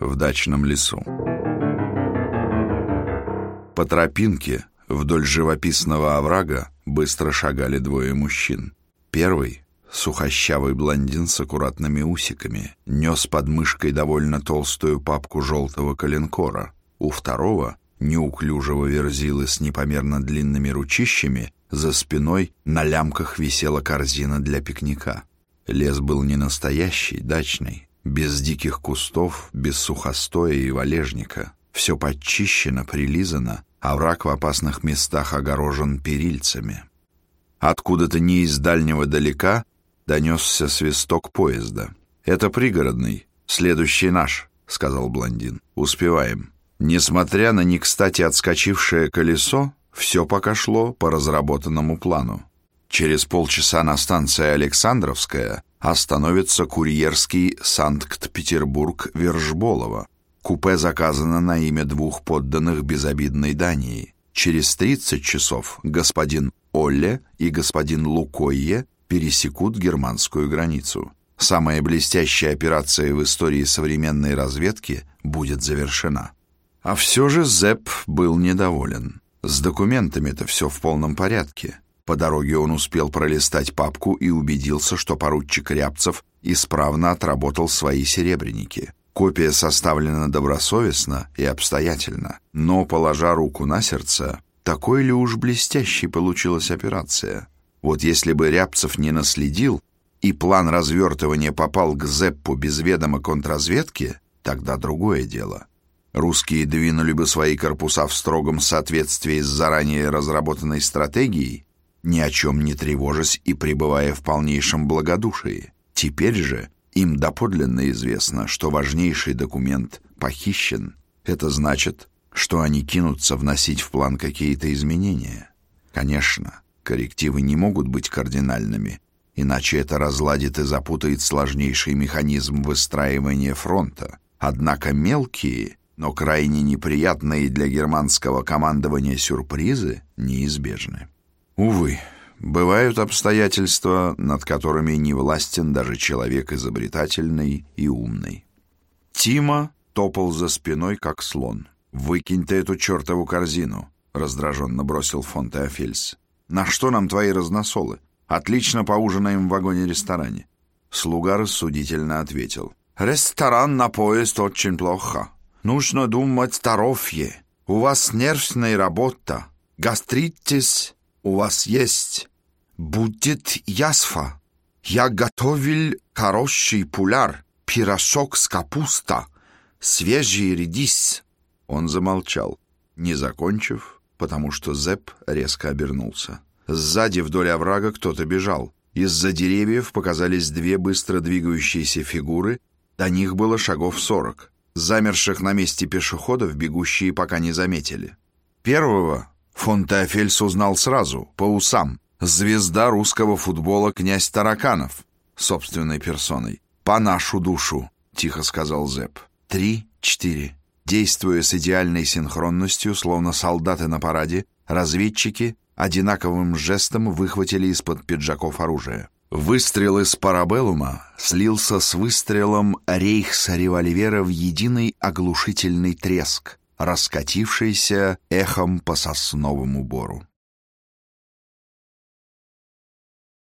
в дачном лесу. По тропинке вдоль живописного оврага быстро шагали двое мужчин. Первый, сухощавый блондин с аккуратными усиками, нес под мышкой довольно толстую папку желтого коленкора. У второго, неуклюжего верзилы с непомерно длинными ручищами, за спиной на лямках висела корзина для пикника. Лес был не настоящий, дачный, без диких кустов, без сухостоя и валежника. Все подчищено, прилизано, овраг в опасных местах огорожен перильцами. Откуда-то не из дальнего далека донесся свисток поезда. «Это пригородный, следующий наш», — сказал блондин. «Успеваем». Несмотря на не кстати отскочившее колесо, все пока шло по разработанному плану. Через полчаса на станции Александровская остановится курьерский Санкт-Петербург-Вершболово. Купе заказано на имя двух подданных безобидной Дании. Через 30 часов господин Олле и господин Лукойе пересекут германскую границу. Самая блестящая операция в истории современной разведки будет завершена. А все же Зепп был недоволен. С документами-то все в полном порядке. По дороге он успел пролистать папку и убедился, что поручик Рябцев исправно отработал свои серебряники. Копия составлена добросовестно и обстоятельно. Но, положа руку на сердце, такой ли уж блестящей получилась операция? Вот если бы Рябцев не наследил, и план развертывания попал к Зеппу без ведома контрразведки, тогда другое дело. Русские двинули бы свои корпуса в строгом соответствии с заранее разработанной стратегией, ни о чем не тревожась и пребывая в полнейшем благодушии. Теперь же им доподлинно известно, что важнейший документ похищен. Это значит, что они кинутся вносить в план какие-то изменения. Конечно, коррективы не могут быть кардинальными, иначе это разладит и запутает сложнейший механизм выстраивания фронта. Однако мелкие, но крайне неприятные для германского командования сюрпризы неизбежны. Увы, бывают обстоятельства, над которыми не властен даже человек изобретательный и умный. Тима топал за спиной, как слон. «Выкинь ты эту чертову корзину», — раздраженно бросил фон Теофельс. «На что нам твои разносолы? Отлично поужинаем в вагоне-ресторане». Слуга рассудительно ответил. «Ресторан на поезд очень плохо. Нужно думать здоровье. У вас нервная работа. Гастритис у вас есть. Будет язва. Я готовил хороший пуляр, пирожок с капуста, свежий редис». Он замолчал, не закончив, потому что Зепп резко обернулся. Сзади вдоль оврага кто-то бежал. Из-за деревьев показались две быстро двигающиеся фигуры, до них было шагов 40. Замерших на месте пешеходов бегущие пока не заметили. Первого фон Теофельс узнал сразу, по усам. Звезда русского футбола князь Тараканов, собственной персоной. «По нашу душу», — тихо сказал Зепп. 3, 4. Действуя с идеальной синхронностью, словно солдаты на параде, разведчики одинаковым жестом выхватили из-под пиджаков оружие. Выстрел из парабеллума слился с выстрелом рейхс-револьвера в единый оглушительный треск, раскатившийся эхом по сосновому бору.